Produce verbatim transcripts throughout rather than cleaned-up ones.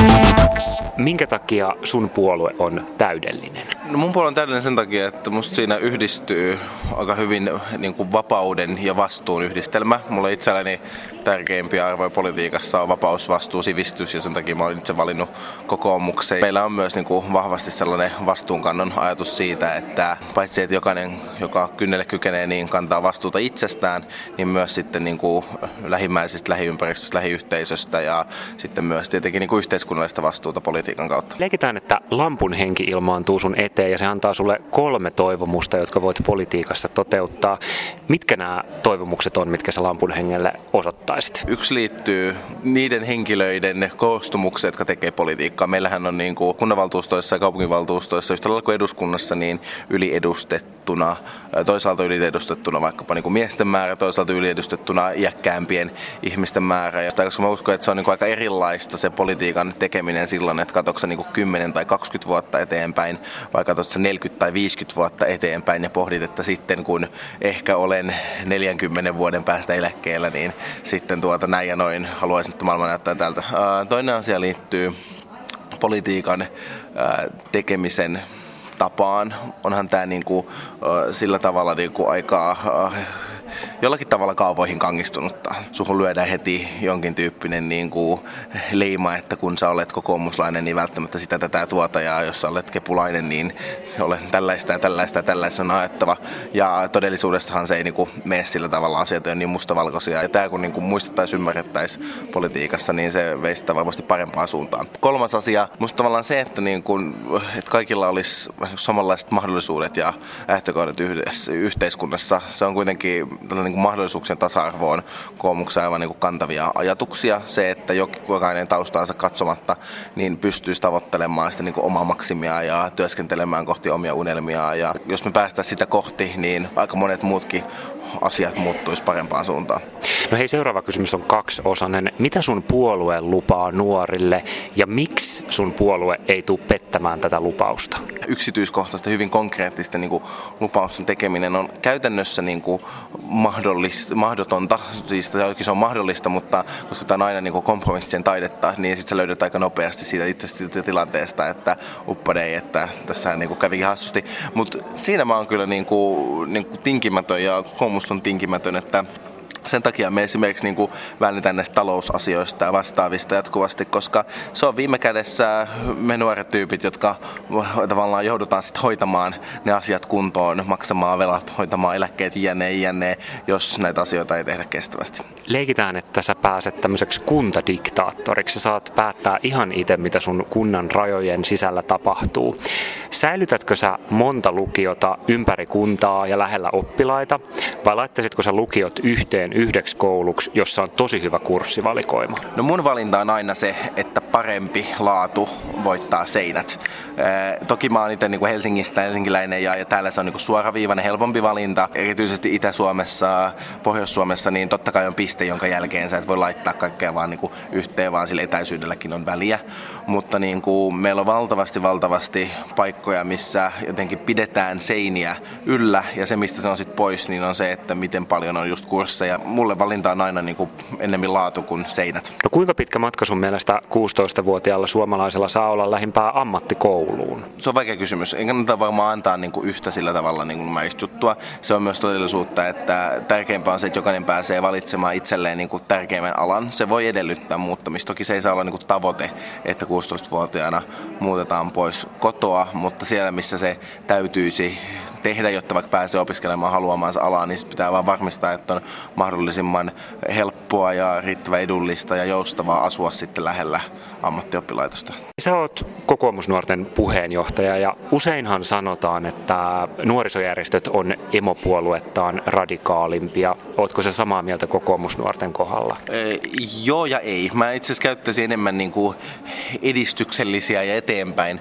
Minkä takia sun puolue on täydellinen? No mun puolue on täydellinen sen takia, että musta siinä yhdistyy aika hyvin niin kuin vapauden ja vastuun yhdistelmä. Mulle itselläni tärkeimpiä arvoja politiikassa on vapaus, vastuu, sivistys ja sen takia mä olin itse valinnut kokoomukseen. Meillä on myös niin kuin vahvasti sellainen vastuunkannon ajatus siitä, että paitsi että jokainen, joka kynnelle kykenee, niin kantaa vastuuta itsestään, niin myös sitten niin kuin lähimmäisistä, lähiympäristöstä, lähiyhteisöstä ja sitten myös tietenkin niin kuin yhteiskunnallista vastuuta politiikan kautta. Leikitään, että lampun henki ilmaantuu sun eteen ja se antaa sulle kolme toivomusta, jotka voit politiikassa toteuttaa. Mitkä nämä toivomukset on, mitkä sä lampun hengelle osoittaisit? Yksi liittyy niiden henkilöiden koostumukseen, jotka tekee politiikkaa. Meillähän on niin kuin kunnanvaltuustoissa ja kaupunginvaltuustoissa yhtä lailla kuin eduskunnassa niin yliedustettuna, toisaalta yliedustettuna vaikkapa niin kuin miesten määrä, toisaalta yliedustettuna iäkkäämpien ihmisten määrä. Ja koska mä uskon, että se on niin kuin aika erilaista se politiikan tekeminen silloin, että katsotko sä niin kuin kymmenen tai kaksikymmentä vuotta eteenpäin, vai katsotko sä neljäkymmentä tai viisikymmentä vuotta eteenpäin ja pohdit, että sitten kun ehkä olen neljänkymmenen vuoden päästä eläkkeellä, niin sitten tuota näin ja noin haluaisin, että maailma näyttää tältä. Toinen asia liittyy politiikan tekemisen tapaan. Onhan tämä niinku, sillä tavalla niinku aika jollakin tavalla kaavoihin kangistunutta. Suhun lyödään heti jonkin tyyppinen niin kuin leima, että kun sä olet kokoomuslainen, niin välttämättä sitä tätä ja tuota, ja jos sä olet kepulainen, niin olet tällaista ja tällaista ja tällaista on ajattava. Ja todellisuudessahan se ei niin kuin mene sillä tavalla, asiat on niin mustavalkoisia. Ja tämä kun niin kuin muistettaisiin, ymmärrettäisiin politiikassa, niin se veisi sitä varmasti parempaan suuntaan. Kolmas asia, musta tavallaan se, että, niin kuin, että kaikilla olisi samanlaiset mahdollisuudet ja lähtökohdat yhdessä, yhteiskunnassa. Se on kuitenkin tällainen niin mahdollisuuksien tasa-arvoon koomuksen aivan niin kuin kantavia ajatuksia. Se, että jokainen taustaansa katsomatta niin pystyisi tavoittelemaan sitä niin kuin omaa maksimia ja työskentelemään kohti omia unelmia. Ja jos me päästään sitä kohti, niin aika monet muutkin asiat muuttuisi parempaan suuntaan. No hei, seuraava kysymys on kaksiosainen. Mitä sun puolue lupaa nuorille ja miksi sun puolue ei tule pettämään tätä lupausta? Yksityiskohtaista, hyvin konkreettista niin kuin lupausten tekeminen on käytännössä niin kuin mahdollista, mahdotonta. Siis se on mahdollista, mutta koska tämä on aina niin kuin kompromissien taidetta, niin sitten sä löydät aika nopeasti siitä itse tilanteesta, että uppadei, että tässä niin kuin kävikin hassusti. Mutta siinä mä oon kyllä niin kuin, niin kuin tinkimätön ja kokoomus on tinkimätön, että sen takia me esimerkiksi niin kuin vältetään näistä talousasioista ja vastaavista jatkuvasti, koska se on viime kädessä me nuoret tyypit, jotka tavallaan joudutaan sitten hoitamaan ne asiat kuntoon, maksamaan velat, hoitamaan eläkkeet jne, jne, jos näitä asioita ei tehdä kestävästi. Leikitään, että sä pääset tämmöiseksi kuntadiktaattoriksi. Sä saat päättää ihan itse, mitä sun kunnan rajojen sisällä tapahtuu. Säilytätkö sä monta lukiota ympäri kuntaa ja lähellä oppilaita, vai laittaisitko sä lukiot yhteen yhdeksi kouluksi, jossa on tosi hyvä kurssivalikoima? No mun valinta on aina se, että parempi laatu voittaa seinät. Ee, toki mä oon itse niin kuin Helsingistä helsinkiläinen ja, ja täällä se on niin kuin suoraviivainen, helpompi valinta. Erityisesti Itä-Suomessa, Pohjois-Suomessa, niin totta kai on piste, jonka jälkeen sä et voi laittaa kaikkea vaan niin kuin yhteen, vaan sillä etäisyydelläkin on väliä. Mutta niin kuin meillä on valtavasti, valtavasti paikkoja, missä jotenkin pidetään seiniä yllä ja se, mistä se on sitten pois, niin on se, että miten paljon on just kursseja. Mulle valinta on aina niin kuin ennemmin laatu kuin seinät. No kuinka pitkä matka sun mielestä kuusitoistavuotiaalla suomalaisella saa olla lähimpää ammattikouluun? Se on vaikea kysymys. En kannata varmaan antaa niin kuin yhtä sillä tavalla niin kuin mä juttua. Se on myös todellisuutta, että tärkeimpää on se, että jokainen pääsee valitsemaan itselleen niin kuin tärkeimmän alan. Se voi edellyttää muuttamista. Toki se ei saa olla niin kuin tavoite, että kuusitoistavuotiaana muutetaan pois kotoa, mutta siellä missä se täytyisi tehdä, jotta vaikka pääsee opiskelemaan haluamaansa alaa, niin pitää vaan varmistaa, että on mahdollisimman helppoa ja riittävän edullista ja joustavaa asua sitten lähellä ammattioppilaitosta. Sä oot kokoomusnuorten puheenjohtaja ja useinhan sanotaan, että nuorisojärjestöt on emopuoluettaan radikaalimpia. Ootko sä samaa mieltä kokoomusnuorten kohdalla? Ee, joo ja ei. Mä itse asiassa käyttäisin enemmän niin kuin edistyksellisiä ja eteenpäin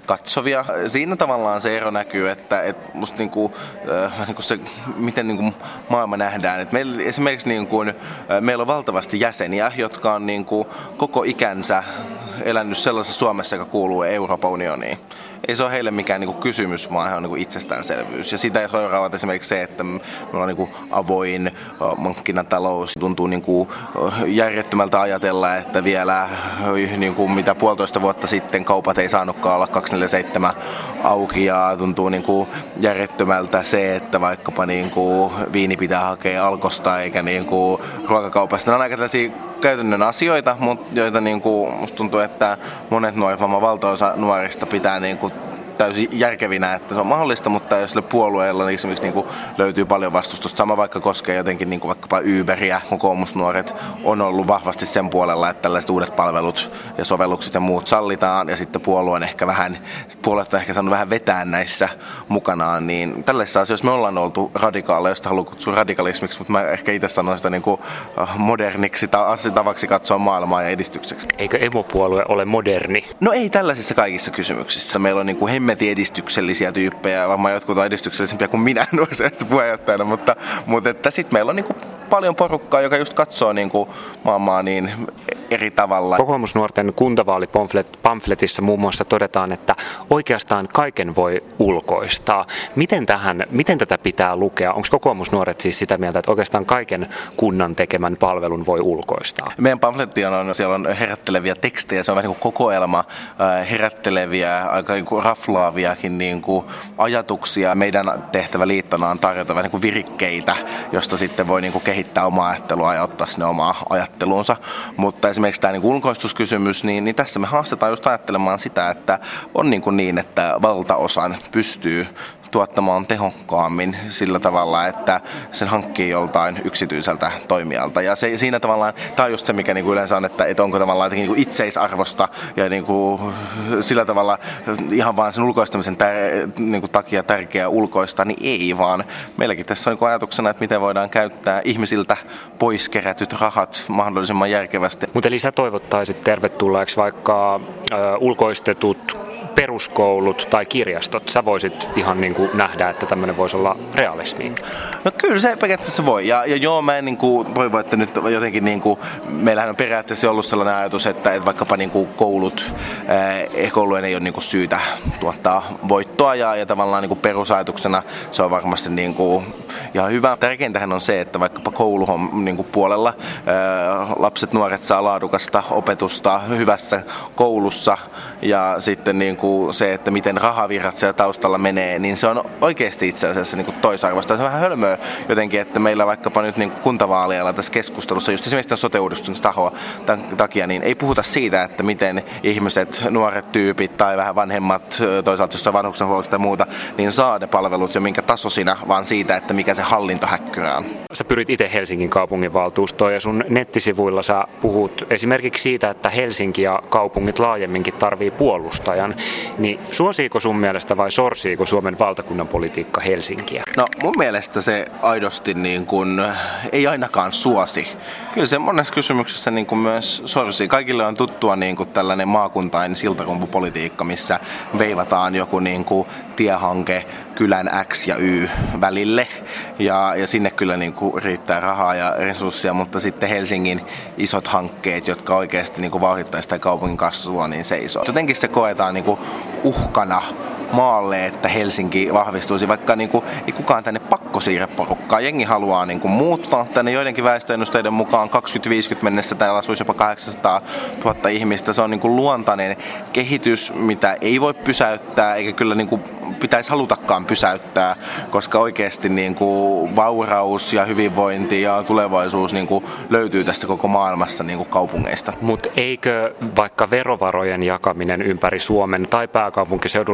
katsovia. Siinä tavallaan se ero näkyy, että, että musta niin kuin, äh, niin kuin se, miten niin kuin maailma nähdään. Että meillä, esimerkiksi niin kuin, äh, meillä on valtavasti jäseniä, jotka on niin kuin koko ikänsä elänyt sellaisessa Suomessa, joka kuuluu Euroopan unioniin. Ei se ole heille mikään niin kuin kysymys, vaan he on niin kuin itsestäänselvyys. Ja sitä seuraavat esimerkiksi se, että meillä on niin kuin avoin markkinatalous. Tuntuu niin kuin järjettömältä ajatella, että vielä niin kuin mitä puolitoista vuotta sitten kaupat ei saanutkaan olla kaksikymmentäneljä seitsemän auki. Ja tuntuu niin kuin järjettömältä se, että vaikkapa niin kuin viini pitää hakea Alkosta eikä niin kuin ruokakaupasta. Nämä on aika tällaisia käytännön asioita, mutta joita niin kuin, musta tuntuu, että monet nuoret, vaan valtaosa nuorista pitää niin kuin täysin järkevinä, että se on mahdollista, mutta jos sille puolueella niin esimerkiksi niin kuin löytyy paljon vastustusta. Sama vaikka koskee jotenkin niin kuin vaikkapa Uberia. Kokoomusnuoret on ollut vahvasti sen puolella, että tällaiset uudet palvelut ja sovellukset ja muut sallitaan, ja sitten puolue on ehkä vähän, puolueet on ehkä saanut vähän vetää näissä mukanaan, niin tällaisissa asioissa me ollaan oltu radikaaleja, josta haluan kutsua radikalismiksi, mutta mä ehkä itse sanon sitä niin kuin moderniksi tavaksi katsoa maailmaa ja edistykseksi. Eikö emopuolue ole moderni? No ei tällaisissa kaikissa kysymyksissä. Meillä on niin kuin hemmetin edistyksellisiä tyyppejä, varmaan jotkut on edistyksellisempiä kuin minä nuorisosta puheenjohtajana, mutta, mutta että sitten meillä on niin kuin paljon porukkaa, joka just katsoo niin kuin maailmaa niin eri tavalla. Kokoomusnuorten kuntavaalipamfletissa muun muassa todetaan, että oikeastaan kaiken voi ulkoistaa. Miten, tähän, miten tätä pitää lukea? Onko kokoomusnuoret siis sitä mieltä, että oikeastaan kaiken kunnan tekemän palvelun voi ulkoistaa? Meidän pamfletti on, siellä on herätteleviä tekstejä, se on vähän niin kuin kokoelma herätteleviä, aika niin kuin raflaaviakin niin kuin ajatuksia. Meidän tehtävä liittona on tarjota vähän niin kuin virikkeitä, josta sitten voi niin kuin kehittää omaa ajattelua ja ottaa sinne omaa ajatteluunsa. Mutta esimerkiksi tämä niin kuin ulkoistuskysymys, niin, niin tässä me haastetaan just ajattelemaan sitä, että on niin, kuin niin että valtaosan pystyy tuottamaan tehokkaammin sillä tavalla, että sen hankkii joltain yksityiseltä toimijalta. Ja se, siinä tavallaan, tämä on just se, mikä niinku yleensä on, että, että onko tavallaan jotenkin niinku itseisarvosta ja niinku, sillä tavalla ihan vaan sen ulkoistamisen tär, niinku takia tärkeää ulkoista, niin ei vaan. Meilläkin tässä on niinku ajatuksena, että miten voidaan käyttää ihmisiltä pois kerätyt rahat mahdollisimman järkevästi. Mutta eli sä toivottaisit tervetulleeksi vaikka ö, ulkoistetut peruskoulut tai kirjastot, sä voisit ihan niin kuin nähdä, että tämmöinen voisi olla realismi? No kyllä se periaatteessa voi. Ja, ja joo, mä en niin kuin toivo, että nyt jotenkin niin kuin, meillähän on periaatteessa ollut sellainen ajatus, että, että vaikkapa niin kuin koulut, eh, koulujen ei ole niin kuin syytä tuottaa voittoa ja, ja tavallaan niin kuin perusajatuksena se on varmasti niin kuin ihan hyvä. Tärkeintähän on se, että vaikkapa kouluhom niin kuin puolella eh, lapset, nuoret saa laadukasta opetusta hyvässä koulussa ja sitten niin kuin se, että miten rahavirrat siellä taustalla menee, niin se on oikeasti itse asiassa niin kuin toisarvoista. Se on vähän hölmöä jotenkin, että meillä vaikkapa nyt niin kuin kuntavaaleilla tässä keskustelussa, just esimerkiksi tämän sote-uudistuksen tahoa takia, niin ei puhuta siitä, että miten ihmiset, nuoret tyypit tai vähän vanhemmat, toisaalta jossain vanhuksenhuollosta tai muuta, niin saa ne palvelut ja minkä tasoisina, vaan siitä, että mikä se hallintohäkkyrä on. Sä pyrit itse Helsingin kaupunginvaltuustoon ja sun nettisivuilla sä puhut esimerkiksi siitä, että Helsinki ja kaupungit laajemminkin tarvii puolustajan. Niin suosiiko sun mielestä vai sorsiiko Suomen valtakunnan politiikka Helsinkiä? No mun mielestä se aidosti niin kuin, ei ainakaan suosi. Kyllä se monessa kysymyksessä niin kuin myös sorsii. Kaikille on tuttua niin kuin tällainen maakuntain siltarumpupolitiikka, missä veivataan joku niin kuin tiehanke kylän X ja Y välille. Ja, ja sinne kyllä niin kuin riittää rahaa ja resursseja, mutta sitten Helsingin isot hankkeet, jotka oikeasti niin kuin vauhdittaisivat sitä kaupungin kasvua, niin seisoo. Jotenkin se koetaan niin kuin uhkana maalle, että Helsinki vahvistuisi, vaikka niin kuin, ei kukaan tänne pakko siirrä porukkaa. Jengi haluaa niin kuin, muuttaa tänne joidenkin väestöennusteiden mukaan kaksituhattaviisikymmentä mennessä täällä asuisi jopa kahdeksansataa tuhatta ihmistä. Se on niin kuin, luontainen kehitys, mitä ei voi pysäyttää, eikä kyllä niin kuin, pitäisi halutakaan pysäyttää, koska oikeasti niin kuin, vauraus ja hyvinvointi ja tulevaisuus niin kuin, löytyy tässä koko maailmassa niin kuin, kaupungeista. Mutta eikö vaikka verovarojen jakaminen ympäri Suomen tai pääkaupunkiseudulle ole kuitenkin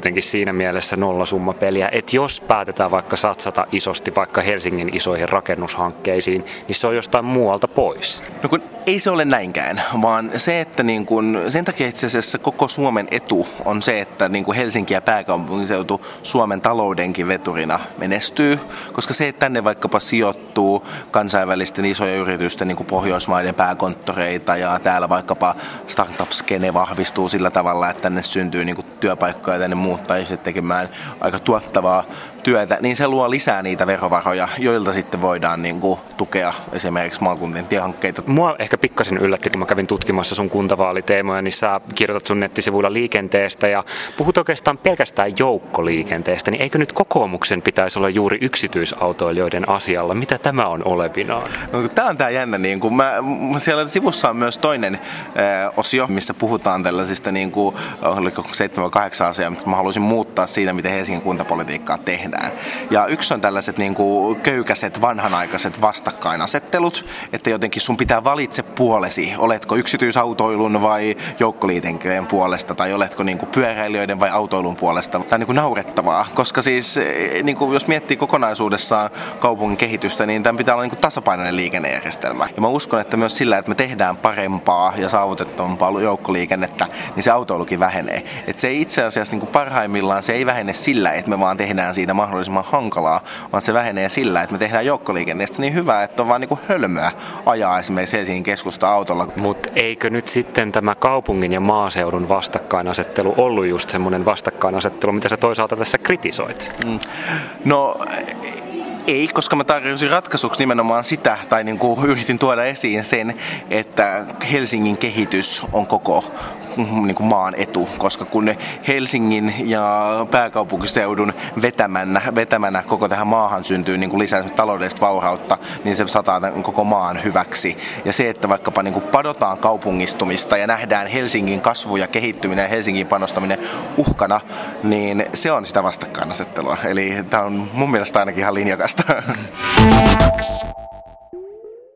kuitenkin siinä mielessä nollasummapeliä, että jos päätetään vaikka satsata isosti vaikka Helsingin isoihin rakennushankkeisiin, niin se on jostain muualta pois. No kun ei se ole näinkään, vaan se, että niin kun, sen takia itse asiassa koko Suomen etu on se, että niin kun Helsinki ja pääkaupunkiseutu Suomen taloudenkin veturina menestyy, koska se, että tänne vaikkapa sijoittuu kansainvälisten isojen yritysten niin kuin Pohjoismaiden pääkonttoreita ja täällä vaikkapa startup-skene vahvistuu sillä tavalla, että tänne syntyy niin kuin työpaikkoja, tänne muuttaa tekemään aika tuottavaa työtä, niin se luo lisää niitä verovaroja, joilta sitten voidaan niin kuin tukea esimerkiksi maakuntien tiehankkeita. Mua ehkä pikkasen yllätti, kun mä kävin tutkimassa sun kuntavaaliteemoja, niin sä kirjoitat sun nettisivuilla liikenteestä ja puhut oikeastaan pelkästään joukkoliikenteestä, niin eikö nyt kokoomuksen pitäisi olla juuri yksityisautoilijoiden asialla? Mitä tämä on olevinaan? No, tämä on tämä jännä. Niin kuin mä, siellä sivussa on myös toinen äh, osio, missä puhutaan tällaisista niin kuin, oliko seitsemän kahdeksan asiaa, mitkä mä haluaisin muuttaa siitä, miten Helsingin kuntapolitiikkaa tehdään. Ja yksi on tällaiset niin kuin köykäiset, vanhanaikaiset vastakkainasettelut, että jotenkin sun pitää valitse puolesi. Oletko yksityisautoilun vai joukkoliikenteen puolesta, tai oletko niin kuin pyöräilijöiden vai autoilun puolesta. Tämä on niin kuin naurettavaa, koska siis niin kuin jos miettii kokonaisuudessaan kaupungin kehitystä, niin tämän pitää olla niin kuin tasapainoinen liikennejärjestelmä. Ja mä uskon, että myös sillä, että me tehdään parempaa ja saavutettavampaa joukkoliikennettä, niin se autoilukin vähenee. Että se itse asiassa niin kuin parhaimmillaan se ei vähene sillä, että me vaan tehdään siitä mahdollisimman hankalaa, vaan se vähenee sillä, että me tehdään joukkoliikenteestä niin hyvää, että on vaan niin kuin hölmöä ajaa esimerkiksi Helsingin keskusta autolla. Mutta eikö nyt sitten tämä kaupungin ja maaseudun vastakkainasettelu ollut just semmoinen vastakkainasettelu, mitä sä toisaalta tässä kritisoit? Mm. No ei, koska mä tarjosin ratkaisuksi nimenomaan sitä, tai niin kuin yritin tuoda esiin sen, että Helsingin kehitys on koko niin kuin maan etu, koska kun Helsingin ja pääkaupunkiseudun vetämänä, vetämänä koko tähän maahan syntyy niin kuin lisää taloudellista vaurautta, niin se sataa koko maan hyväksi. Ja se, että vaikkapa niin kuin padotaan kaupungistumista ja nähdään Helsingin kasvu ja kehittyminen ja Helsingin panostaminen uhkana, niin se on sitä vastakkainasettelua. Eli tämä on mun mielestä ainakin ihan linjakasta.